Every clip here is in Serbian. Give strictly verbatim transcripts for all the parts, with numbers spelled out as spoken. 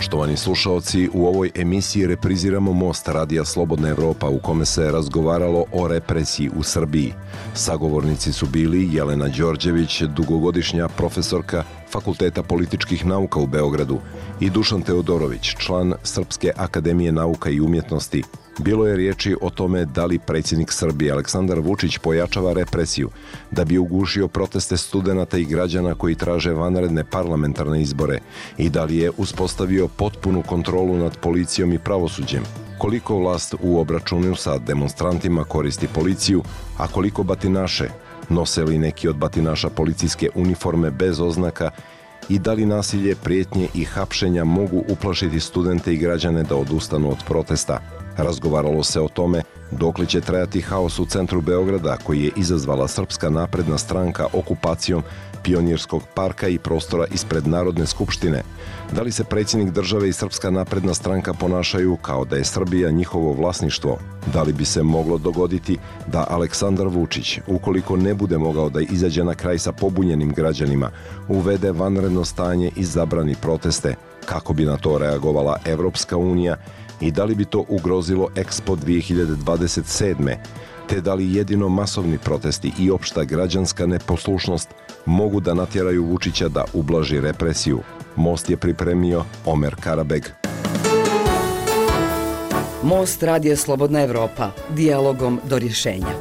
Poštovani slušaoci, u ovoj emisiji repriziramo Most Radija Slobodna Evropa u kome se razgovaralo o represiji u Srbiji. Sagovornici su bili Jelena Đorđević, dugogodišnja profesorka Fakulteta političkih nauka u Beogradu, i Dušan Teodorović, član Srpske akademije nauka i umjetnosti. Bilo je riječi o tome da li predsjednik Srbije Aleksandar Vučić pojačava represiju da bi ugušio proteste studenata i građana koji traže vanredne parlamentarne izbore i da li je uspostavio potpunu kontrolu nad policijom i pravosuđem. Koliko vlast u obračunu sa demonstrantima koristi policiju, a koliko batinaše, nose li neki od batinaša policijske uniforme bez oznaka i da li nasilje, prijetnje i hapšenja mogu uplašiti studente i građane da odustanu od protesta. Razgovaralo se o tome dokle će trajati haos u centru Beograda koji je izazvala Srpska napredna stranka okupacijom Pionirskog parka i prostora ispred Narodne skupštine. Da li se predsjednik države i Srpska napredna stranka ponašaju kao da je Srbija njihovo vlasništvo? Da li bi se moglo dogoditi da Aleksandar Vučić, ukoliko ne bude mogao da izađe na kraj sa pobunjenim građanima, uvede vanredno stanje i zabrani proteste? Kako bi na to reagovala Evropska unija i da li bi to ugrozilo Expo dvije hiljade dvadeset sedme? Te da li jedino masovni protesti i opšta građanska neposlušnost mogu da natjeraju Vučića da ublaži represiju? Most je pripremio Omer Karabeg. Most Radija Slobodna Evropa. Dijalogom do rješenja.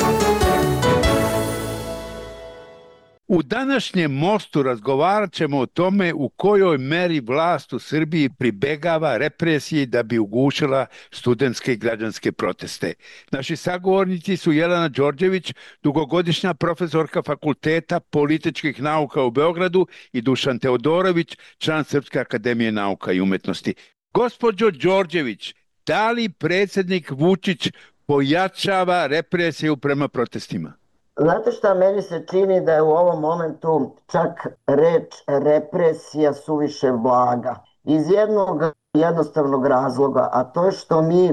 U današnjem Mostu razgovarat ćemo o tome u kojoj meri vlast u Srbiji pribegava represiji da bi ugušila studentske i građanske proteste. Naši sagovornici su Jelena Đorđević, dugogodišnja profesorka Fakulteta političkih nauka u Beogradu, i Dušan Teodorović, član Srpske akademije nauka i umjetnosti. Gospođo Đorđević, da li predsjednik Vučić pojačava represiju prema protestima? Znate šta, meni se čini da je u ovom momentu čak reč represija suviše blaga. Iz jednog jednostavnog razloga, a to je što mi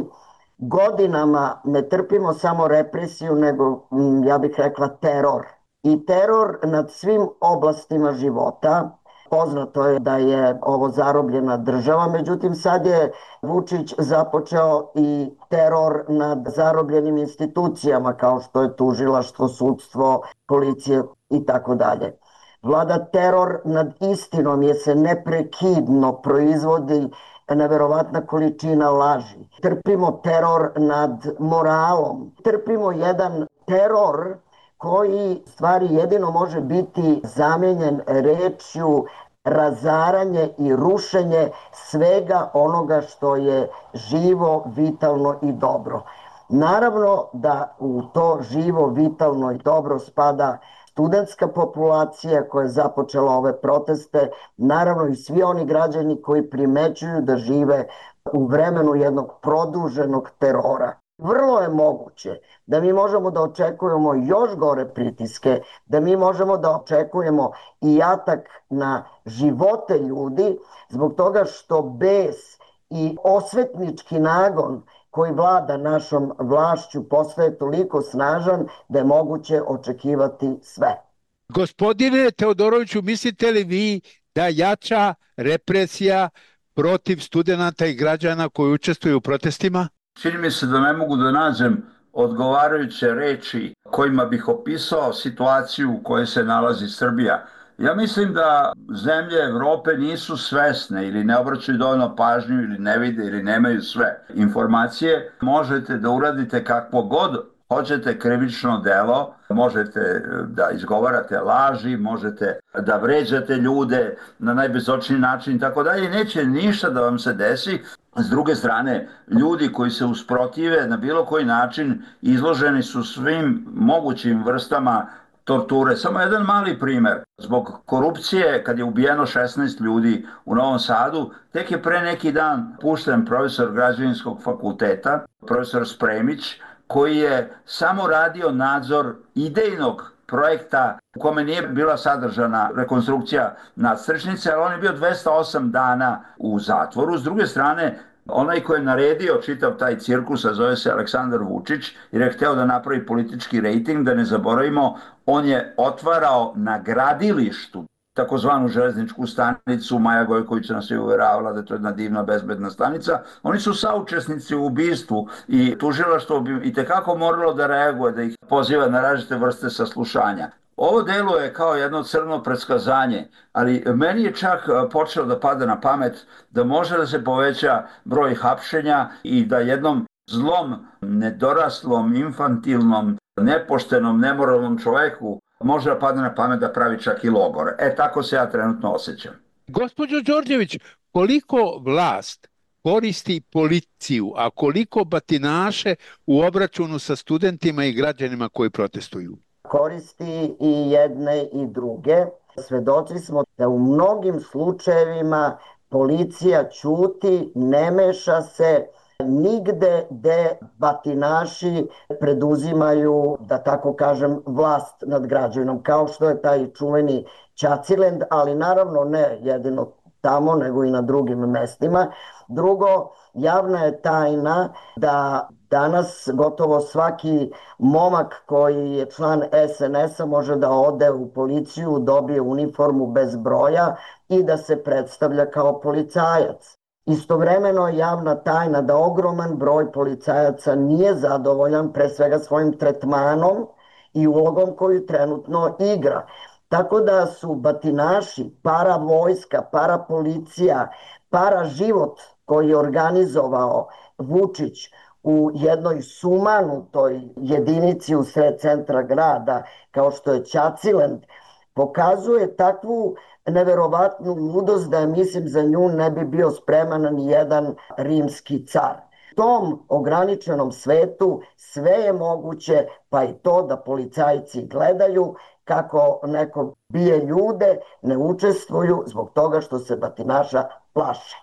godinama ne trpimo samo represiju, nego, ja bih rekla, teror. I teror nad svim oblastima života. Poznato je da je ovo zarobljena država, međutim sad je Vučić započeo i teror nad zarobljenim institucijama kao što je tužilaštvo, sudstvo, policije i tako dalje. Vlada teror nad istinom jer se neprekidno proizvodi neverovatna količina laži. Trpimo teror nad moralom. Trpimo jedan teror koji stvari jedino može biti zamijenjen rečju razaranje i rušenje svega onoga što je živo, vitalno i dobro. Naravno da u to živo, vitalno i dobro spada studentska populacija koja je započela ove proteste, naravno i svi oni građani koji primećuju da žive u vremenu jednog produženog terora. Vrlo je moguće da mi možemo da očekujemo još gore pritiske, da mi možemo da očekujemo i atak na živote ljudi zbog toga što bes i osvetnički nagon koji vlada našom vlašću postaje toliko snažan da je moguće očekivati sve. Gospodine Teodoroviću, mislite li vi da jača represija protiv studenata i građana koji učestvuju u protestima? Čini mi se da ne mogu da nađem odgovarajuće reči kojima bih opisao situaciju u kojoj se nalazi Srbija. Ja mislim da zemlje Evrope nisu svesne ili ne obraćaju dovoljno pažnju ili ne vide ili nemaju sve informacije. Možete da uradite kakvo god hoćete krivično delo, možete da izgovarate laži, možete da vređate ljude na najbezočniji način i tako dalje. Neće ništa da vam se desi. S druge strane, ljudi koji se usprotive na bilo koji način izloženi su svim mogućim vrstama torture. Samo jedan mali primer. Zbog korupcije, kad je ubijeno šesnaest ljudi u Novom Sadu, tek je pre neki dan pušten profesor građevinskog fakulteta, profesor Spremić, koji je samo radio nadzor idejnog projekta u kome nije bila sadržana rekonstrukcija nadstrešnice, ali on je bio dvesta osam dana u zatvoru. S druge strane, onaj koji je naredio čitav taj cirkus, a zove se Aleksandar Vučić, jer je hteo da napravi politički rejting, da ne zaboravimo, on je otvarao na gradilištu takozvanu železničku stanicu. Maja Gojković nas je uveravala da je to jedna divna, bezbedna stanica. Oni su saučesnici u ubistvu i tužilaštvo bi itekako moralo da reaguje, da ih poziva na različite vrste saslušanja. Ovo delo je kao jedno crno predskazanje, ali meni je čak počelo da pada na pamet da može da se poveća broj hapšenja i da jednom zlom, nedoraslom, infantilnom, nepoštenom, nemoralnom čoveku može da padne na pamet da pravi čak i logor. E, tako se ja trenutno osjećam. Gospođo Đorđević, koliko vlast koristi policiju, a koliko batinaše u obračunu sa studentima i građanima koji protestuju? Koristi i jedne i druge. Svedoci smo da u mnogim slučajevima policija ćuti, ne meša se nigde gde batinaši preduzimaju, da tako kažem, vlast nad građanom, kao što je taj čuveni Ćacilend, ali naravno ne jedino tamo, nego i na drugim mestima. Drugo, javna je tajna da danas gotovo svaki momak koji je član es en es-a može da ode u policiju, dobije uniformu bez broja i da se predstavlja kao policajac. Istovremeno je javna tajna da ogroman broj policajaca nije zadovoljan pre svega svojim tretmanom i ulogom koju trenutno igra. Tako da su batinaši, para vojska, para policija, para život koji je organizovao Vučić u jednoj sumanutoj jedinici u sred centra grada, kao što je Ćacilend, pokazuje takvu neverovatnu ludost da, mislim, za nju ne bi bio spreman ni jedan rimski car. U tom ograničenom svetu sve je moguće, pa i to da policajci gledaju kako neko bije ljude, ne učestvuju zbog toga što se batinaša plaše.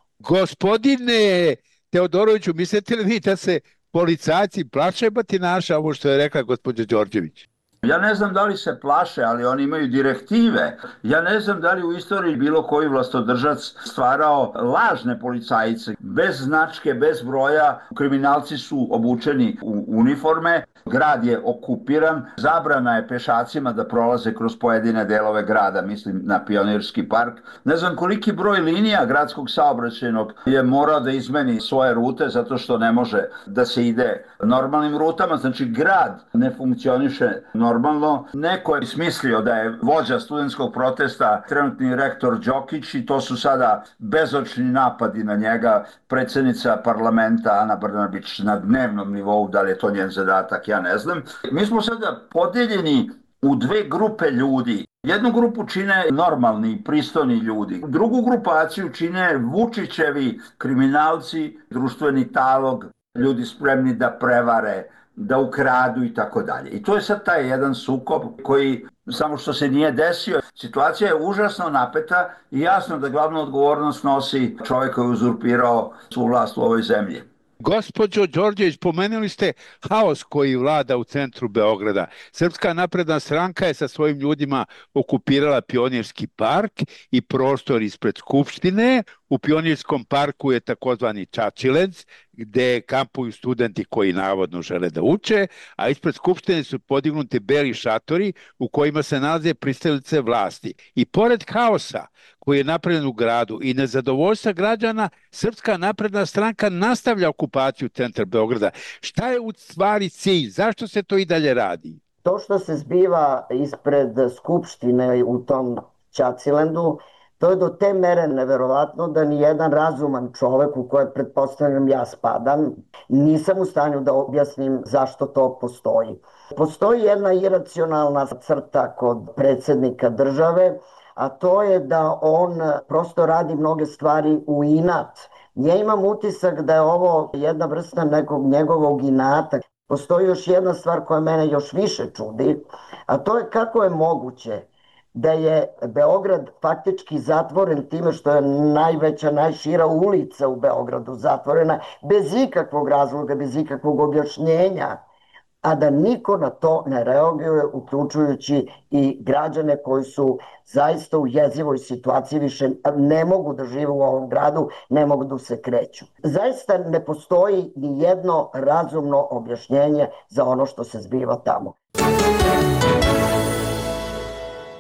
Gospodine Teodoroviću, mislite li vi da se policajci plaše batinaša, ovo što je rekla gospođa Đorđević? Ja ne znam da li se plaše, ali oni imaju direktive. Ja ne znam da li u istoriji bilo koji vlastodržac stvarao lažne policajce. Bez značke, bez broja, kriminalci su obučeni u uniforme, grad je okupiran, zabrana je pešacima da prolaze kroz pojedine delove grada, mislim na Pionirski park. Ne znam koliki broj linija gradskog saobraćajnog je morao da izmeni svoje rute zato što ne može da se ide normalnim rutama. Znači grad ne funkcioniše normalno. Normalno, neko je smislio da je vođa studentskog protesta trenutni rektor Đokić i to su sada bezočni napadi na njega, predsjednica parlamenta Ana Brnabić na dnevnom nivou, da li je to njen zadatak, ja ne znam. Mi smo sada podeljeni u dve grupe ljudi. Jednu grupu čine normalni, pristojni ljudi. Drugu grupaciju čine Vučićevi kriminalci, društveni talog, ljudi spremni da prevare, da ukradu i tako dalje. I to je sad taj jedan sukob koji, samo što se nije desio, situacija je užasno napeta i jasno da glavnu odgovornost nosi čovjek koji je uzurpirao svu vlast u ovoj zemlji. Gospođo Đorđević, pomenuli ste haos koji vlada u centru Beograda. Srpska napredna stranka je sa svojim ljudima okupirala Pionirski park i prostor ispred Skupštine. U Pionirskom parku je takozvani Ćacilend, gde kampuju studenti koji navodno žele da uče, a ispred Skupštine su podignuti beli šatori u kojima se nalaze pristalice vlasti. I pored haosa koji je napravljen u gradu i nezadovoljstva građana, Srpska napredna stranka nastavlja okupaciju centra Beograda. Šta je u stvari cilj? Zašto se to i dalje radi? To što se zbiva ispred Skupštine u tom Ćacilendu, to je do te mere neverovatno da ni jedan razuman čovek, u koje pretpostavljam ja spadam, nisam u stanju da objasnim zašto to postoji. Postoji jedna iracionalna crta kod predsjednika države, a to je da on prosto radi mnoge stvari u inat. Ja imam utisak da je ovo jedna vrsta nekog njegovog inata. Postoji još jedna stvar koja mene još više čudi, a to je kako je moguće da je Beograd faktički zatvoren time što je najveća, najšira ulica u Beogradu zatvorena bez ikakvog razloga, bez ikakvog objašnjenja, a da niko na to ne reaguje, uključujući i građane koji su zaista u jezivoj situaciji, više ne mogu da žive u ovom gradu, ne mogu da se kreću. Zaista ne postoji ni jedno razumno objašnjenje za ono što se zbiva tamo.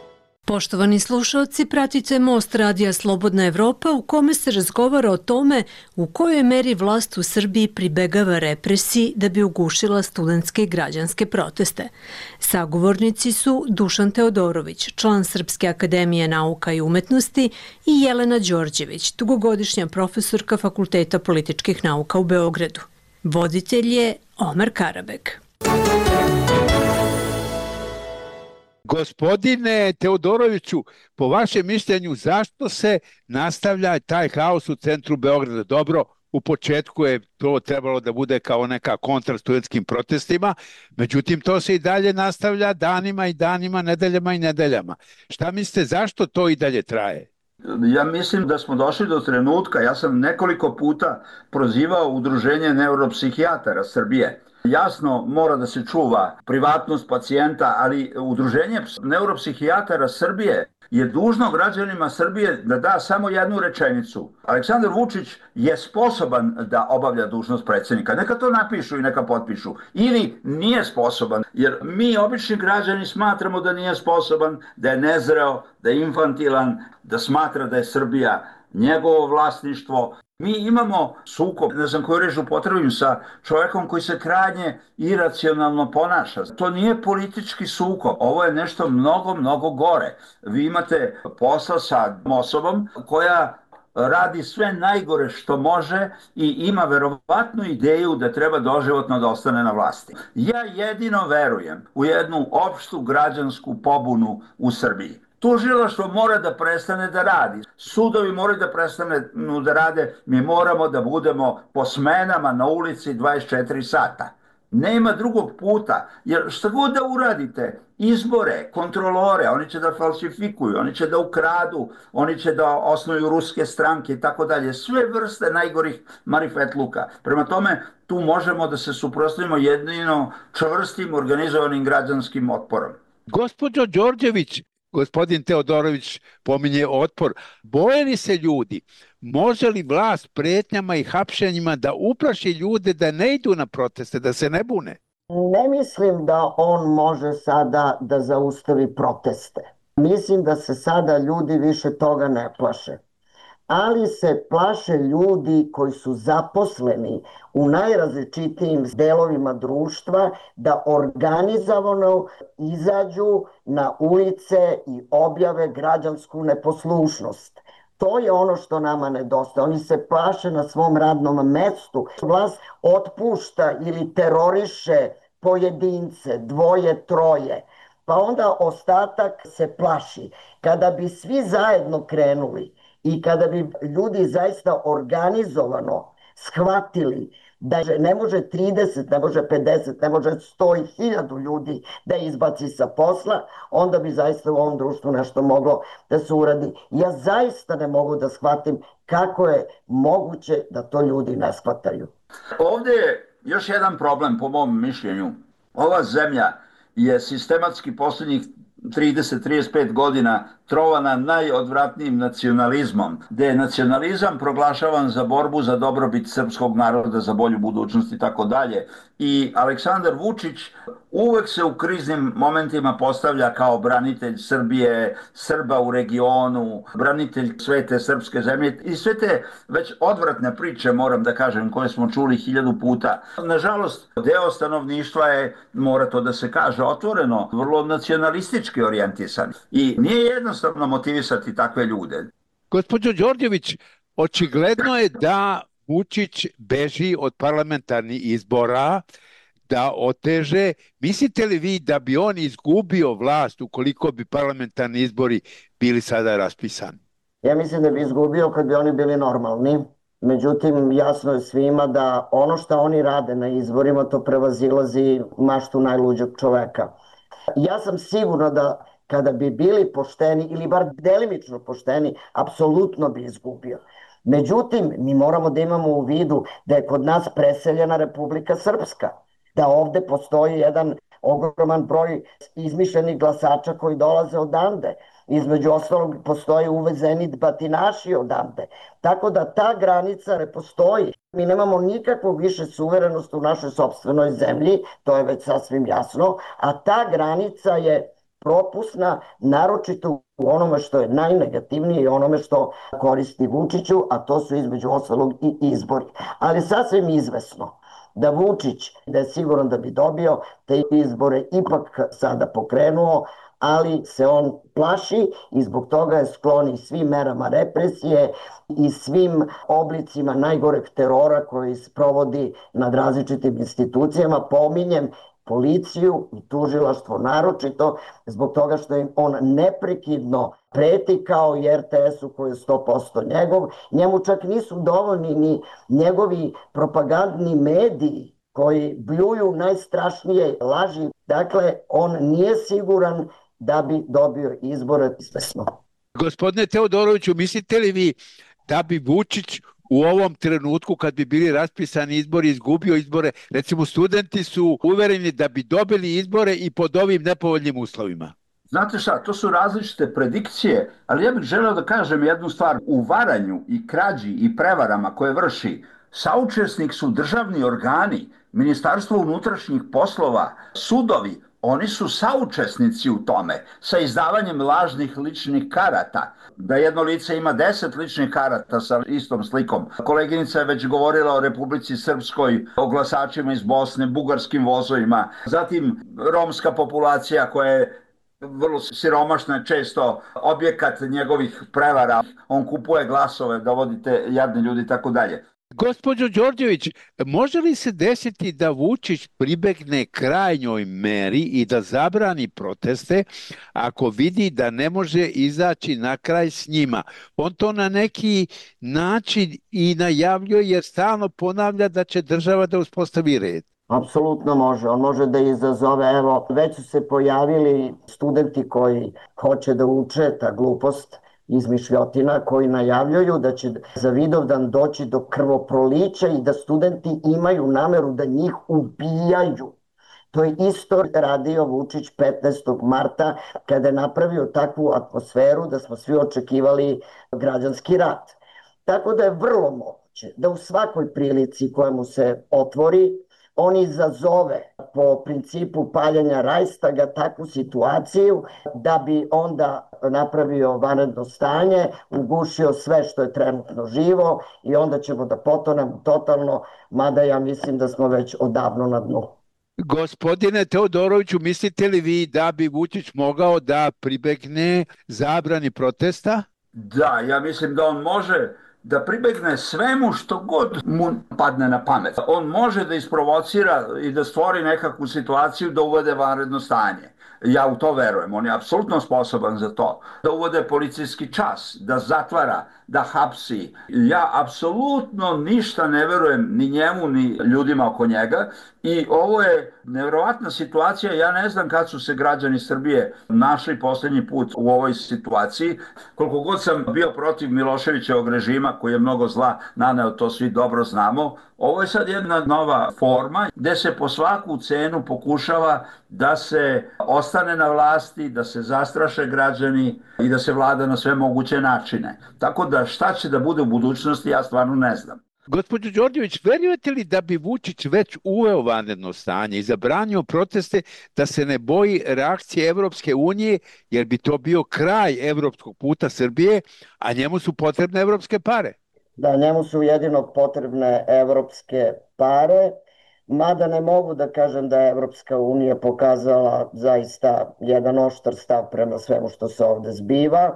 Poštovani slušalci, pratite Most radija Slobodna Evropa u kome se razgovara o tome u kojoj meri vlast u Srbiji pribegava represiji da bi ugušila studentske i građanske proteste. Sagovornici su Dušan Teodorović, član Srpske akademije nauka i umetnosti, i Jelena Đorđević, dugogodišnja profesorka Fakulteta političkih nauka u Beogradu. Voditelj je Omer Karabek. Gospodine Teodoroviću, po vašem mišljenju, zašto se nastavlja taj haos u centru Beograda? Dobro, u početku je to trebalo da bude kao neka kontra studentskim protestima, međutim to se i dalje nastavlja danima i danima, nedeljama i nedeljama. Šta mislite, zašto to i dalje traje? Ja mislim da smo došli do trenutka, ja sam nekoliko puta prozivao Udruženje neuropsihijatara Srbije. Jasno, mora da se čuva privatnost pacijenta, ali Udruženje neuropsihijatara Srbije je dužno građanima Srbije da da samo jednu rečenicu. Aleksandar Vučić je sposoban da obavlja dužnost predsjednika. Neka to napišu i neka potpišu. Ili nije sposoban, jer mi obični građani smatramo da nije sposoban, da je nezreo, da je infantilan, da smatra da je Srbija njegovo vlasništvo. Mi imamo sukob, ne znam koju reč upotrebim, sa čovjekom koji se krajnje iracionalno ponaša. To nije politički sukob, ovo je nešto mnogo, mnogo gore. Vi imate posla sa osobom koja radi sve najgore što može i ima verovatnu ideju da treba doživotno da ostane na vlasti. Ja jedino verujem u jednu opštu građansku pobunu u Srbiji. Tužilaštvo mora da prestane da radi. Sudovi moraju da prestane da rade. Mi moramo da budemo po smenama na ulici dvadeset četiri sata. Nema drugog puta, jer šta god da uradite, izbore, kontrolore, oni će da falsifikuju, oni će da ukradu, oni će da osnuju ruske stranke i tako dalje. Sve vrste najgorih marifetluka. Prema tome, tu možemo da se suprotstavimo jedino čvrstim organizovanim građanskim otporom. Gospođo Đorđević, gospodin Teodorović pominje otpor. Boje li se ljudi? Može li vlast pretnjama i hapšenjima da uplaši ljude da ne idu na proteste, da se ne bune? Ne mislim da on može sada da zaustavi proteste. Mislim da se sada ljudi više toga ne plaše. Ali se plaše ljudi koji su zaposleni u najrazličitijim delovima društva da organizovano izađu na ulice i objave građansku neposlušnost. To je ono što nama nedostaje. Oni se plaše na svom radnom mestu. Vlast otpušta ili teroriše pojedince, dvoje, troje. Pa onda ostatak se plaši. Kada bi svi zajedno krenuli i kada bi ljudi zaista organizovano shvatili da ne može trideset, ne može pedeset, ne može sto i hiljadu ljudi da izbaci sa posla, onda bi zaista u ovom društvu nešto moglo da se uradi. Ja zaista ne mogu da shvatim kako je moguće da to ljudi ne shvataju. Ovdje je još jedan problem po mom mišljenju. Ova zemlja je sistematski posljednjih trideset do trideset pet godina trovana najodvratnijim nacionalizmom, gde je nacionalizam proglašavan za borbu za dobrobit srpskog naroda, za bolju budućnost i tako dalje. I Aleksandar Vučić uvek se u kriznim momentima postavlja kao branitelj Srbije, Srba u regionu, branitelj svete srpske zemlje i sve te već odvratne priče, moram da kažem, koje smo čuli hiljadu puta. Nažalost, deo stanovništva je, mora to da se kaže otvoreno, vrlo nacionalistički orijentisan. I nije jednostavno motivisati takve ljude. Gospođo Đorđević, očigledno je da Vučić beži od parlamentarnih izbora, da oteže. Mislite li vi da bi on izgubio vlast ukoliko bi parlamentarni izbori bili sada raspisani? Ja mislim da bi izgubio kad bi oni bili normalni. Međutim, jasno je svima da ono što oni rade na izborima, to prevazilazi maštu najluđeg čoveka. Ja sam sigurna da kada bi bili pošteni ili bar delimično pošteni, apsolutno bi izgubio. Međutim, mi moramo da imamo u vidu da je kod nas preseljena Republika Srpska, da ovde postoji jedan ogroman broj izmišljenih glasača koji dolaze odande. Između ostalog postoje uvezeni batinaši odande. Tako da ta granica ne postoji. Mi nemamo nikakvu više suverenost u našoj sopstvenoj zemlji, to je već sasvim jasno, a ta granica je propusna, naročito u onome što je najnegativnije i onome što koristi Vučiću, a to su između ostalog i izbori. Ali sasvim izvesno da Vučić, da je siguran da bi dobio, te izbore ipak sada pokrenuo, ali se on plaši i zbog toga je sklon i svim merama represije i svim oblicima najgoreg terora koji se provodi nad različitim institucijama. Pominjem policiju i tužilaštvo naročito zbog toga što im on neprekidno preti, kao i er te esu koji je sto posto njegov. Njemu čak nisu dovoljni ni njegovi propagandni mediji koji bljuju najstrašnije laži. Dakle, on nije siguran da bi dobio izbore izvesno. Gospodine Teodoroviću, mislite li vi da bi Vučić u ovom trenutku, kad bi bili raspisani izbori, izgubio izbore? Recimo, studenti su uvereni da bi dobili izbore i pod ovim nepovoljnim uslovima. Znate šta, to su različite predikcije, ali ja bih želeo da kažem jednu stvar. U varanju i krađi i prevarama koje vrši, saučesnik su državni organi, Ministarstvo unutrašnjih poslova, sudovi. Oni su saučesnici u tome sa izdavanjem lažnih ličnih karata. Da jedno lice ima deset ličnih karata sa istom slikom. Koleginica je već govorila o Republici Srpskoj, o glasačima iz Bosne, bugarskim vozovima. Zatim romska populacija koja je vrlo siromašna, često objekat njegovih prevara. On kupuje glasove, dovodite jadni ljudi i tako dalje. Gospođo Đorđević, može li se desiti da Vučić pribegne krajnjoj meri i da zabrani proteste ako vidi da ne može izaći na kraj s njima? On to na neki način i najavljuje jer stalno ponavlja da će država da uspostavi red. Apsolutno može. On može da izazove, evo, već su se pojavili studenti koji hoće da uče ta glupost, izmišljotina, koji najavljuju da će za Vidovdan doći do krvoprolića i da studenti imaju nameru da njih ubijaju. To je isto radio Vučić petnaestog marta kada je napravio takvu atmosferu da smo svi očekivali građanski rat. Tako da je vrlo moguće da u svakoj prilici koja mu se otvori, on izazove po principu paljenja Rajstaga takvu situaciju da bi onda napravio vanredno stanje, ugušio sve što je trenutno živo i onda ćemo da potonemo totalno, mada ja mislim da smo već odavno na dnu. Gospodine Teodoroviću, mislite li vi da bi Vučić mogao da pribegne zabrani protesta? Da, ja mislim da on može da pribegne svemu što god mu padne na pamet. On može da isprovocira i da stvori nekakvu situaciju da uvede vanredno stanje. Ja u to verujem, on je apsolutno sposoban za to. Da uvode policijski čas, da zatvara, da hapsi. Ja apsolutno ništa ne verujem ni njemu, ni ljudima oko njega. I ovo je nevjerovatna situacija. Ja ne znam kad su se građani Srbije našli poslednji put u ovoj situaciji. Koliko god sam bio protiv Miloševićevog režima, koji je mnogo zla naneo, to svi dobro znamo, ovo je sad jedna nova forma gde se po svaku cenu pokušava da se ostane na vlasti, da se zastraše građani i da se vlada na sve moguće načine. Tako da šta će da bude u budućnosti, ja stvarno ne znam. Gospođo Đorđević, verujete li da bi Vučić već uveo vanredno stanje i zabranio proteste, da se ne boji reakcije Evropske unije, jer bi to bio kraj evropskog puta Srbije, a njemu su potrebne evropske pare? Da, njemu su jedino potrebne evropske pare, mada ne mogu da kažem da je Evropska unija pokazala zaista jedan oštar stav prema svemu što se ovde zbiva.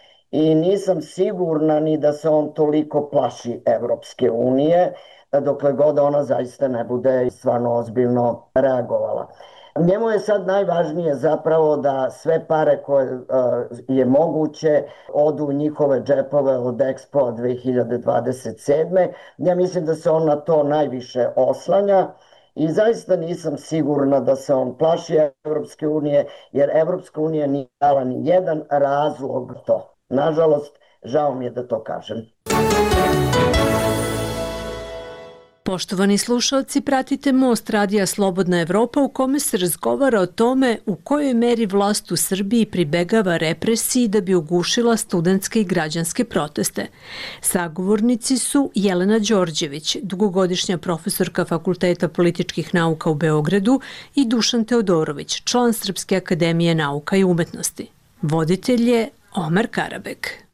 I nisam sigurna ni da se on toliko plaši Evropske unije, dokle god ona zaista ne bude stvarno ozbiljno reagovala. Njemu je sad najvažnije zapravo da sve pare koje uh, je moguće odu u njihove džepove od Expo dve hiljade dvadeset sedme. Ja mislim da se on na to najviše oslanja. I zaista nisam sigurna da se on plaši Evropske unije, jer Evropska unija nije dala ni jedan razlog to. Nažalost, žao mi je da to kažem. Poštovani slušalci, pratite Most radija Slobodna Evropa u kome se razgovara o tome u kojoj meri vlast u Srbiji pribegava represiji da bi ugušila studentske i građanske proteste. Sagovornici su Jelena Đorđević, dugogodišnja profesorka Fakulteta političkih nauka u Beogradu, i Dušan Teodorović, član Srpske akademije nauka i umetnosti. Voditelj je Omer Karabek.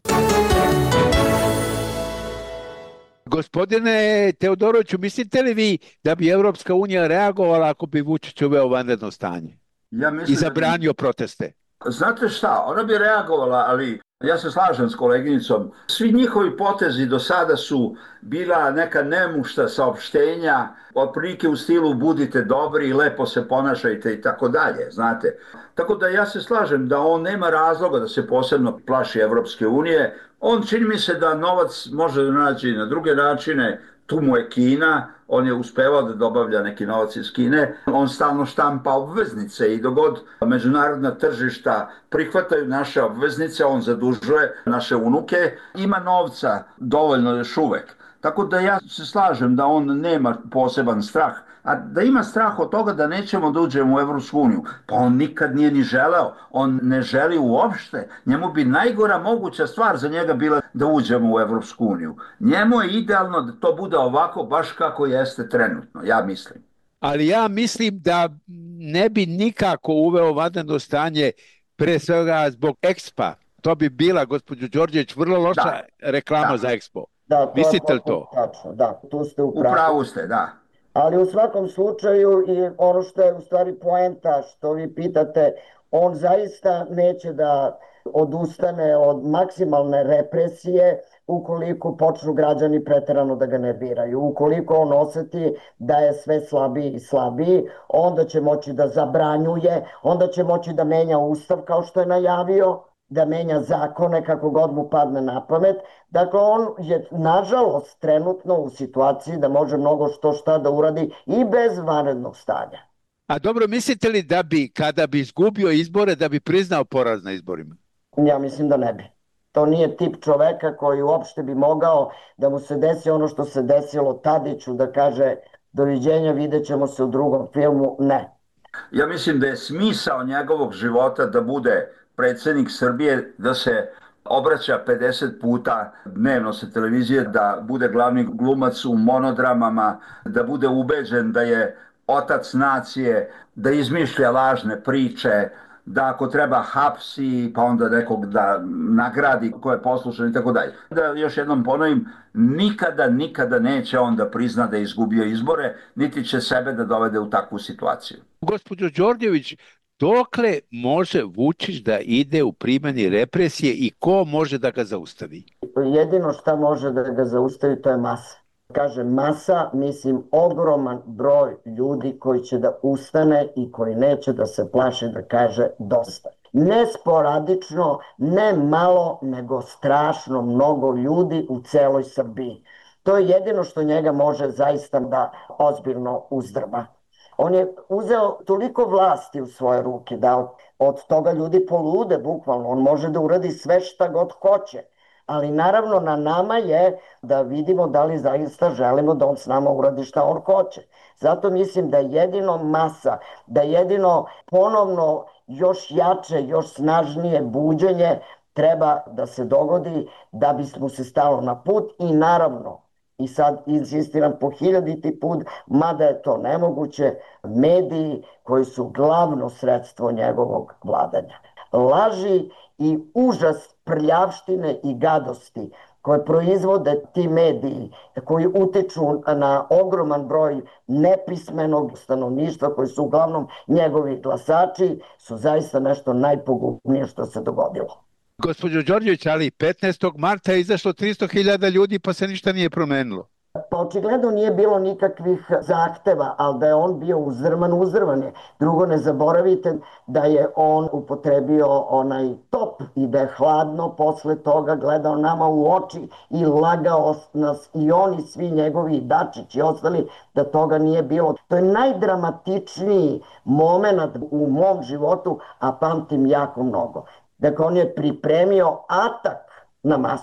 Gospodine Teodoroviću, mislite li vi da bi Evropska unija reagovala ako bi Vučić uveo vanredno stanje Ja mislim i zabranio da bi... proteste? Znate šta, ona bi reagovala, ali ja se slažem s koleginicom. Svi njihovi potezi do sada su bila neka nemušta saopštenja, otprilike u stilu budite dobri i lepo se ponašajte i tako dalje, znate. Tako da ja se slažem da on nema razloga da se posebno plaši Evropske unije. On čini mi se da novac može da nađe na druge načine, tu mu je Kina, on je uspevao da dobavlja neki novac iz Kine, on stalno štampa obveznice i dogod međunarodna tržišta prihvataju naše obveznice, on zadužuje naše unuke, ima novca dovoljno još uvek. Tako da ja se slažem da on nema poseban strah, a da ima strah od toga da nećemo da uđemo u Evropsku uniju, pa on nikad nije ni želeo, on ne želi uopšte, njemu bi najgora moguća stvar za njega bila da uđemo u Evropsku uniju. Njemu je idealno da to bude ovako baš kako jeste trenutno, ja mislim. Ali ja mislim da ne bi nikako uveo vanredno stanje, pre svega zbog Expa. To bi bila, gospođo Đorđević, vrlo loša da. reklama da. za Expo. Da, to mislite li to? Tačno, da, tu ste u pravu. U pravu ste, da. Ali u svakom slučaju, i ono što je u stvari poenta što vi pitate, on zaista neće da odustane od maksimalne represije ukoliko počnu građani preterano da ga nerviraju. Ukoliko on oseti da je sve slabiji i slabiji, onda će moći da zabranjuje, onda će moći da menja ustav kao što je najavio, da menja zakone kako god mu padne na pamet. Dakle, on je nažalost trenutno u situaciji da može mnogo što šta da uradi i bez vanrednog stanja. A dobro, mislite li da bi, kada bi izgubio izbore, da bi priznao poraz na izborima? Ja mislim da ne bi. To nije tip čoveka koji uopšte bi mogao da mu se desi ono što se desilo Tadiću, da kaže doviđenja, vidjet ćemo se u drugom filmu. Ne. Ja mislim da je smisao njegovog života da bude predsjednik Srbije, da se obraća pedeset puta dnevno sa televizije, da bude glavni glumac u monodramama, da bude ubeđen da je otac nacije, da izmišlja lažne priče, da ako treba hapsi, pa onda nekog da nagradi ko je poslušan i tako dalje. Da još jednom ponovim, nikada, nikada neće on da prizna da je izgubio izbore, niti će sebe da dovede u takvu situaciju. Gospođo Đorđević, dokle može Vučić da ide u primjeni represije i ko može da ga zaustavi? Jedino šta može da ga zaustavi to je masa. Kaže masa, mislim ogroman broj ljudi koji će da ustane i koji neće da se plaše da kaže dosta. Ne sporadično, ne malo, nego strašno mnogo ljudi u celoj Srbiji. To je jedino što njega može zaista da ozbiljno uzdrma. On je uzeo toliko vlasti u svoje ruke da od toga ljudi polude bukvalno. On može da uradi sve šta god hoće. Ali naravno na nama je da vidimo da li zaista želimo da on s nama uradi šta on hoće. Zato mislim da jedino masa, da jedino ponovno još jače, još snažnije buđenje treba da se dogodi da bismo se stalo na put i naravno, i sad insistiram po hiljaditi put, mada je to nemoguće, mediji koji su glavno sredstvo njegovog vladanja. Laži i užas prljavštine i gadosti koje proizvode ti mediji, koji utiču na ogroman broj nepismenog stanovništva, koji su uglavnom njegovi glasači, su zaista nešto najpogubnije što se dogodilo. Gospođo Đorđević, ali petnaestog marta je izašlo tristo hiljada ljudi pa se ništa nije promenilo. Pa očigledno nije bilo nikakvih zahteva, ali da je on bio uzdrman, uzdrman je. Drugo, ne zaboravite da je on upotrebio onaj top i da je hladno posle toga gledao nama u oči i lagao nas i oni, svi njegovi Dačić i ostali, da toga nije bilo. To je najdramatičniji moment u mom životu, a pamtim jako mnogo. Dakle, on je pripremio atak na masu.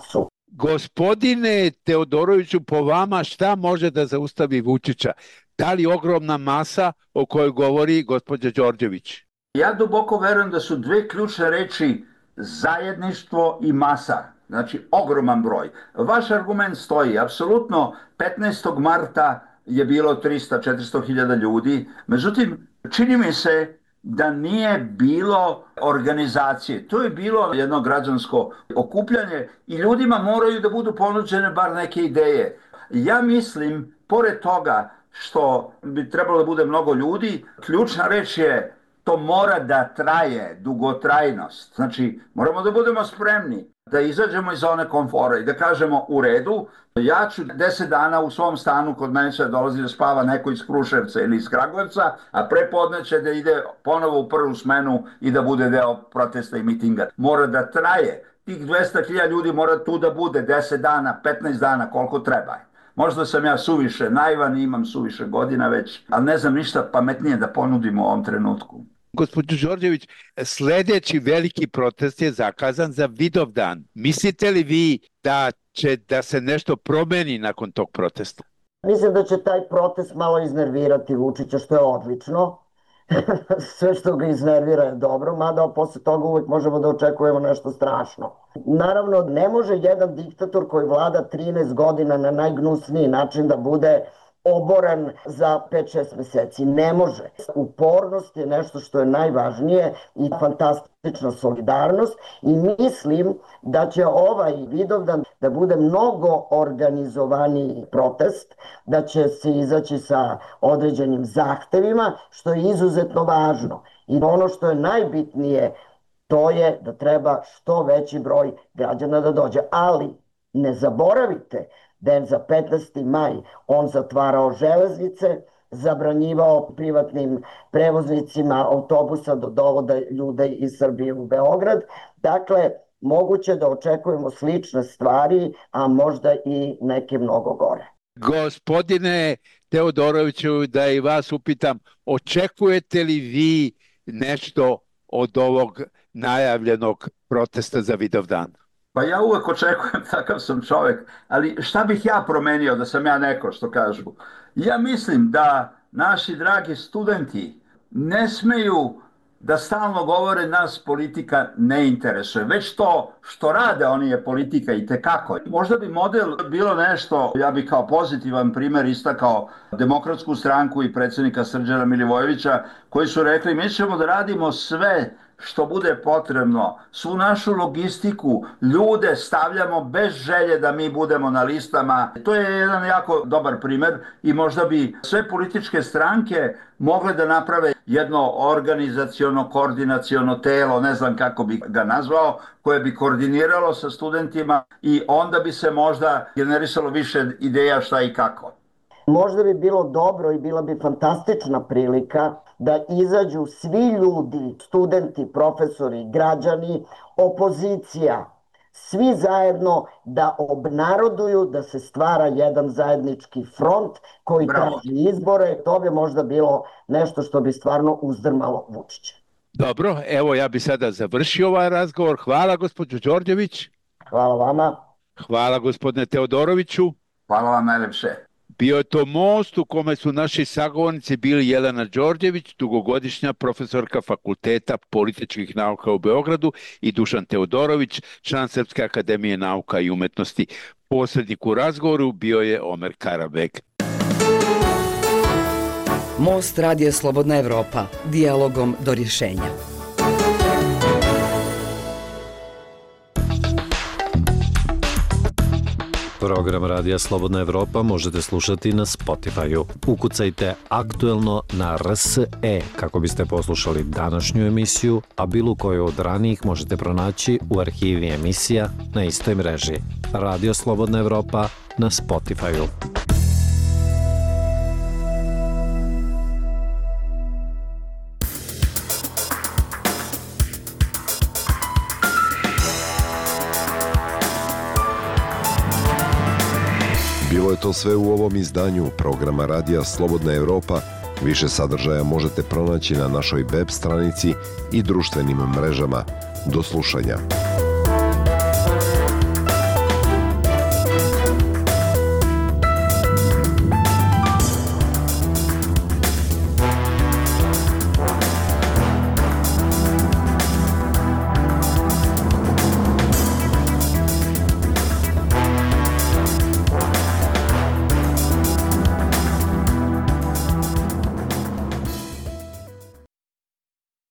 Gospodine Teodoroviću, po vama šta može da zaustavi Vučića? Da li ogromna masa o kojoj govori gospođa Đorđević? Ja duboko verujem da su dve ključne reči zajedništvo i masa. Znači, ogroman broj. Vaš argument stoji. Apsolutno, petnaestog marta je bilo trista do četiristo hiljada ljudi. Međutim, čini mi se da nije bilo organizacije. To je bilo jedno građansko okupljanje i ljudima moraju da budu ponuđene bar neke ideje. Ja mislim, pored toga što bi trebalo da bude mnogo ljudi, ključna reč je to mora da traje, dugotrajnost. Znači, moramo da budemo spremni da izađemo iz zone komfora i da kažemo u redu, ja ću deset dana u svom stanu, kod mene će dolazi da spava neko iz Kruševca ili iz Kragujevca, a prepodne će da ide ponovo u prvu smenu i da bude deo protesta i mitinga. Mora da traje. Tih dvesta hiljada ljudi mora tu da bude deset dana, petnaest dana, koliko treba. Možda sam ja suviše naivan i imam suviše godina već, ali ne znam ništa pametnije da ponudim u ovom trenutku. Gospođo Đorđević, sljedeći veliki protest je zakazan za Vidovdan. Mislite li vi da će da se nešto promeni nakon tog protesta? Mislim da će taj protest malo iznervirati Vučića, što je odlično. Sve što ga iznervira je dobro, mada posle toga uvek možemo da očekujemo nešto strašno. Naravno, ne može jedan diktator koji vlada trinaest godina na najgnusniji način da bude oboren za pet šest meseci. Ne može. Upornost je nešto što je najvažnije i fantastična solidarnost i mislim da će ovaj Vidovdan da bude mnogo organizovaniji protest, da će se izaći sa određenim zahtevima, što je izuzetno važno. I ono što je najbitnije, to je da treba što veći broj građana da dođe. Ali ne zaboravite da je za petnaesti maj on zatvarao železnice, zabranjivao privatnim prevoznicima autobusa da dovode ljude iz Srbije u Beograd. Dakle, moguće da očekujemo slične stvari, a možda i neke mnogo gore. Gospodine Teodoroviću, da i vas upitam, očekujete li vi nešto od ovog najavljenog protesta za Vidovdan? Pa ja uvek očekujem, takav sam čovek, ali šta bih ja promenio da sam ja neko, što kažu? Ja mislim da naši dragi studenti ne smeju da stalno govore nas politika ne interesuje. Već to što rade oni je politika i tekako. Možda bi model bilo nešto, ja bih kao pozitivan primer istakao Demokratsku stranku i predsjednika Srđana Milivojevića, koji su rekli mi ćemo da radimo sve što bude potrebno, svu našu logistiku, ljude stavljamo bez želje da mi budemo na listama. To je jedan jako dobar primer i možda bi sve političke stranke mogle da naprave jedno organizaciono, koordinaciono telo, ne znam kako bi ga nazvao, koje bi koordiniralo sa studentima i onda bi se možda generisalo više ideja šta i kako. Možda bi bilo dobro i bila bi fantastična prilika da izađu svi ljudi, studenti, profesori, građani, opozicija, svi zajedno da obnaroduju, da se stvara jedan zajednički front koji Bravo. traži izbore. To bi možda bilo nešto što bi stvarno uzdrmalo Vučića. Dobro, evo ja bi sada završio ovaj razgovor. Hvala gospođo Đorđević. Hvala vama. Hvala gospodine Teodoroviću. Hvala vam najlepše. Bio je to most u kome su naši sagovornici bili Jelena Đorđević, dugogodišnja profesorka Fakulteta političkih nauka u Beogradu, i Dušan Teodorović, član Srpske akademije nauka i umetnosti. Posrednik u razgovoru bio je Omer Karabeg. Most Radija Slobodna Evropa. Dijalogom do rješenja. Program Radija Slobodna Evropa možete slušati na Spotify-u. Ukucajte aktuelno na R S E kako biste poslušali današnju emisiju, a bilo koju od ranijih možete pronaći u arhivi emisija na istoj mreži. Radio Slobodna Evropa na Spotify-u. Bilo je to sve u ovom izdanju programa Radija Slobodna Evropa. Više sadržaja možete pronaći na našoj web stranici i društvenim mrežama. Do slušanja.